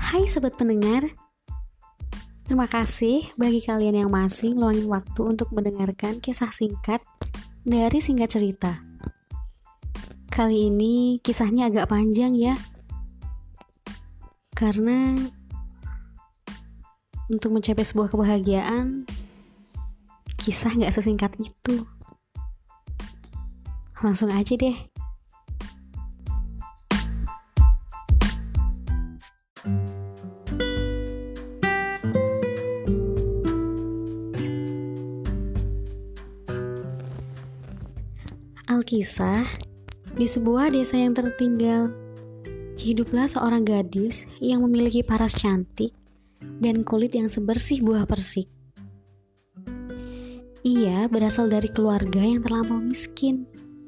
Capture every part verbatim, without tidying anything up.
Hai sobat pendengar, terima kasih bagi kalian yang masih ngeluangin waktu untuk mendengarkan kisah singkat dari Singkat Cerita. Kali ini kisahnya agak panjang ya, karena untuk mencapai sebuah kebahagiaan, kisah gak sesingkat itu. Langsung aja deh. Alkisah, di sebuah desa yang tertinggal, hiduplah seorang gadis yang memiliki paras cantik dan kulit yang sebersih buah persik. Ia berasal dari keluarga yang terlampau miskin.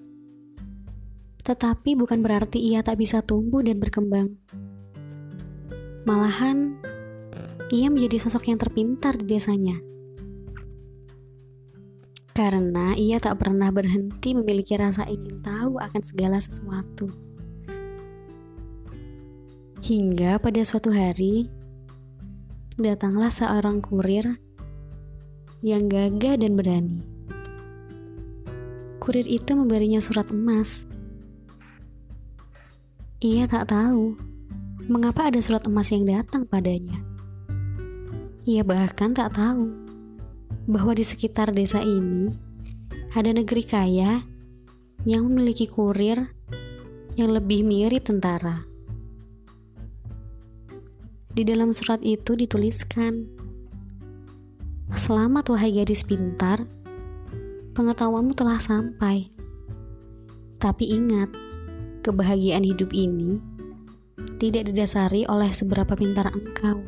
Tetapi bukan berarti ia tak bisa tumbuh dan berkembang. Malahan, ia menjadi sosok yang terpintar di desanya. Karena ia tak pernah berhenti memiliki rasa ingin tahu akan segala sesuatu. Hingga pada suatu hari, datanglah seorang kurir yang gagah dan berani. Kurir itu memberinya surat emas. Ia tak tahu mengapa ada surat emas yang datang padanya. Ia bahkan tak tahu bahwa di sekitar desa ini ada negeri kaya yang memiliki kurir yang lebih mirip tentara. Di dalam surat itu dituliskan, "Selamat wahai gadis pintar, pengetahuanmu telah sampai. Tapi ingat, kebahagiaan hidup ini tidak didasari oleh seberapa pintar engkau.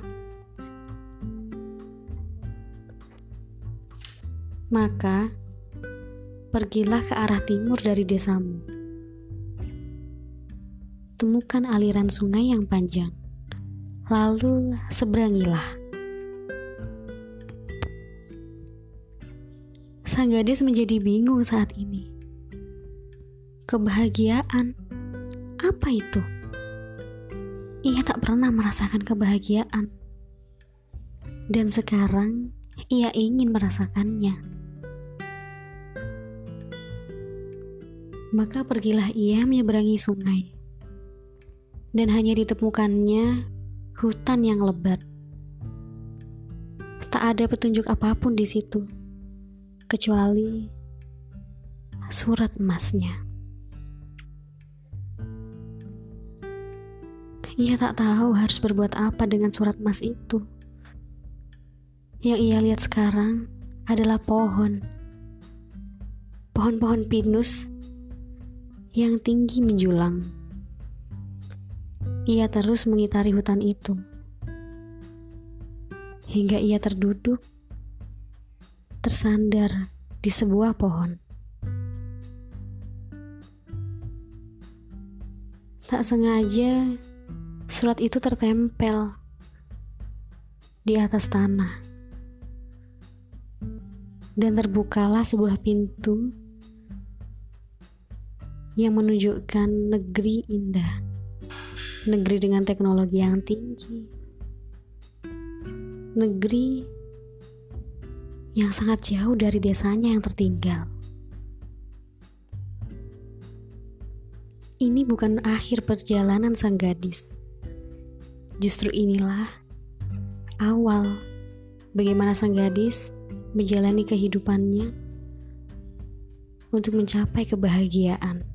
Maka, pergilah ke arah timur dari desamu. Temukan aliran sungai yang panjang, lalu seberangilah." Sang gadis menjadi bingung saat ini. Kebahagiaan, apa itu? Ia tak pernah merasakan kebahagiaan. Dan sekarang, ia ingin merasakannya. Maka pergilah ia menyeberangi sungai. Dan hanya ditemukannya hutan yang lebat. Tak ada petunjuk apapun di situ, kecuali surat emasnya. Ia tak tahu harus berbuat apa dengan surat emas itu. Yang ia lihat sekarang adalah pohon. Pohon-pohon pinus yang tinggi menjulang. Ia terus mengitari hutan itu, hingga ia terduduk, tersandar di sebuah pohon. Tak sengaja, surat itu tertempel di atas tanah. Dan terbukalah sebuah pintu yang menunjukkan negeri indah, negeri dengan teknologi yang tinggi, negeri yang sangat jauh dari desanya yang tertinggal. Ini bukan akhir perjalanan sang gadis. Justru inilah awal bagaimana sang gadis menjalani kehidupannya untuk mencapai kebahagiaan.